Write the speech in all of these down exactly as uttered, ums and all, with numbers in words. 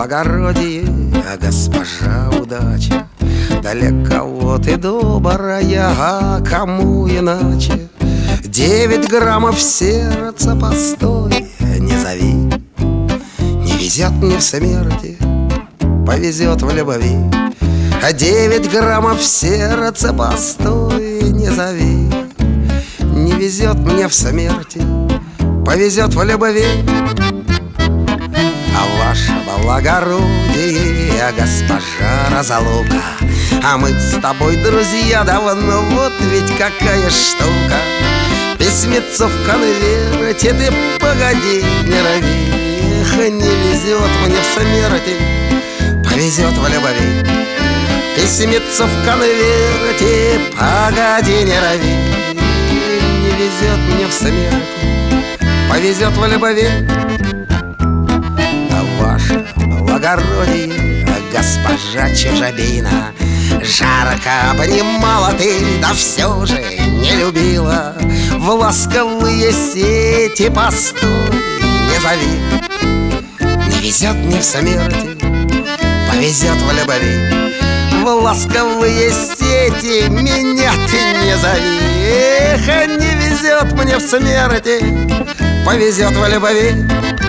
благородие, а госпожа удача. Для кого ты добрая, а кому иначе? Девять граммов сердца, постой, не зови. Не везет мне в смерти, повезет в любви. А девять граммов сердца, постой, не зови. Не везет мне в смерти, повезет в любви. А ваше благородие, госпожа разлука, а мы с тобой друзья давно, вот ведь какая штука. Письмецо в конверте, ты погоди, не рови. Эх, не везет мне в смерти, повезет в любви. Письмецо в конверте, погоди, не рови. Не везет мне в смерти, повезет в любви. А ваше благородие, госпожа чужебина, жарко обнимала ты, да все же не любила. В ласковые сети, постой, не зови. Не везет мне в смерти, повезет в любви. В ласковые сети меня ты не зови. Эх, не везет мне в смерти, повезет в любви.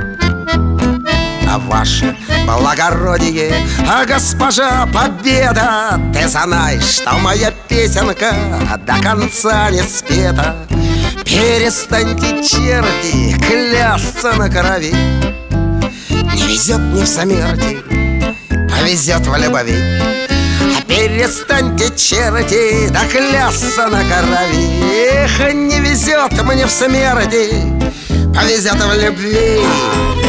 А ваше благородие, а госпожа Победа, ты знаешь, что моя песенка до конца не спета. Перестаньте, черти, клясться на крови. Не везет мне в смерти, повезет в любви. А перестаньте, черти, да клясться на крови. Эх, не везет мне в смерти, повезет в любви.